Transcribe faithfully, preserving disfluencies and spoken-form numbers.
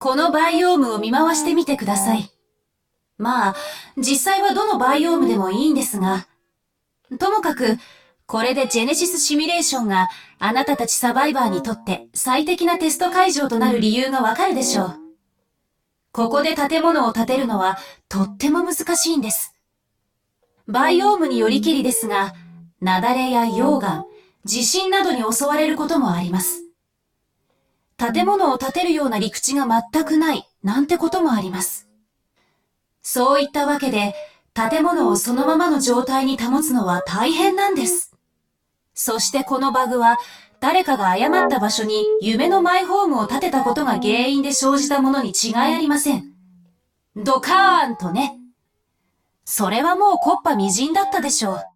このバイオームを見回してみてください。まあ、実際はどのバイオームでもいいんですが、ともかく、これでジェネシスシミュレーションがあなたたちサバイバーにとって最適なテスト会場となる理由がわかるでしょう。ここで建物を建てるのはとっても難しいんです。バイオームによりきりですが、雪崩や溶岩、地震などに襲われることもあります。建物を建てるような陸地が全くないなんてこともあります。そういったわけで、建物をそのままの状態に保つのは大変なんです。そしてこのバグは、誰かが誤った場所に夢のマイホームを建てたことが原因で生じたものに違いありません。ドカーンとね。それはもう木っ端みじんだったでしょう。